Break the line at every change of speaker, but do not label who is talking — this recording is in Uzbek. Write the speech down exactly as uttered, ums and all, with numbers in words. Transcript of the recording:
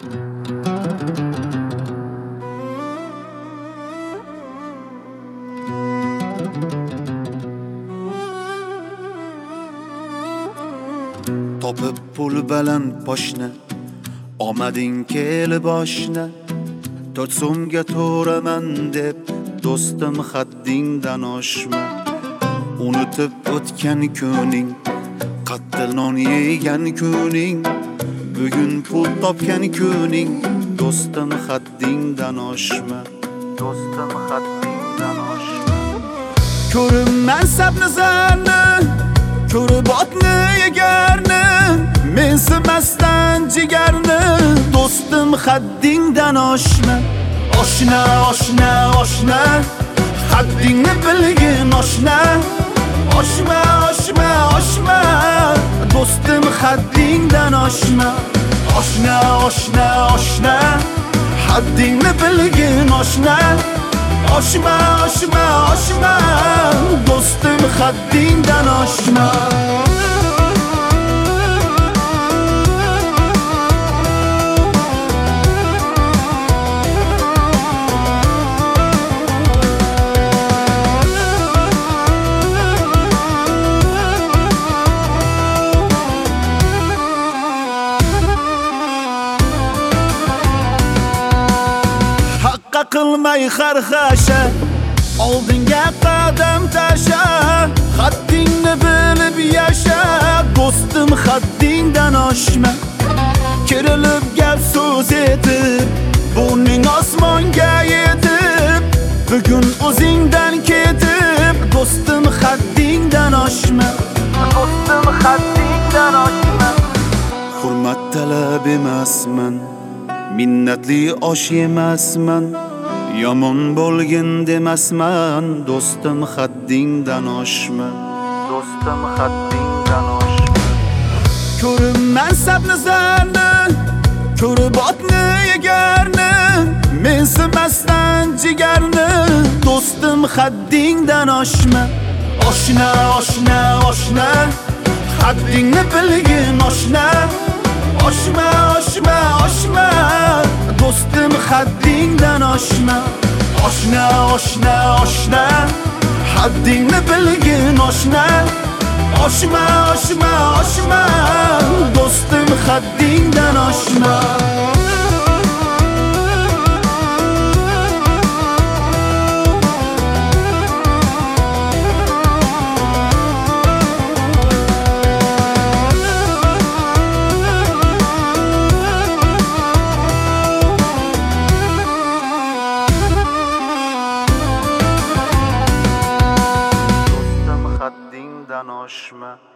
Topib pul baland poshna, omading kel boshna, to'rt so'mga to'raman deb do'stim haddingdan oshma. Unutib o'tgan kuning, qattiq non yegan kuning, bugun pul topgan kuning, do'stim haddingdan oshma. Do'stim haddingdan oshma. Ko'rib mansabni zarni, ko'rib otni yegarni, mensimasdan jigarni, do'stim haddingdan oshma. Oshna, oshna, oshna, haddingni bilgin oshna. Oshma, oshma, oshma, do'stim haddingdan oshma. Oshna, oshna, oshna, haddingni bilgin oshna. Oshma, oshma, oshma, do'stim haddingdan oshma. Qilmay xarxasha, oldinga qadam tasha, haddingni bilib yasha, do'stim haddingdan oshma. Kerilib gap so'z etib, burning osmonga yetib, bugun o'zingdan ketib, do'stim haddingdan oshma. Do'stim haddingdan oshma. Hurmat talab emasman, minnatli osh yemasman, yomon bo'lgin demasman, do'stim haddingdan oshma. Do'stim haddingdan oshma. Ko'rib mansabni zarni, ko'rib otni yegarni, mensimasdan jigarni, do'stim haddingdan oshma. Oshna, oshna, oshna, haddingni bilgin oshna. Oshma, oshma, oshma, do'stim haddingdan oshma. Oshna, oshna, oshna, haddingni bilgin oshna. Oshma, oshma, oshma, do'stim haddingdan oshma. Haddingdan oshma.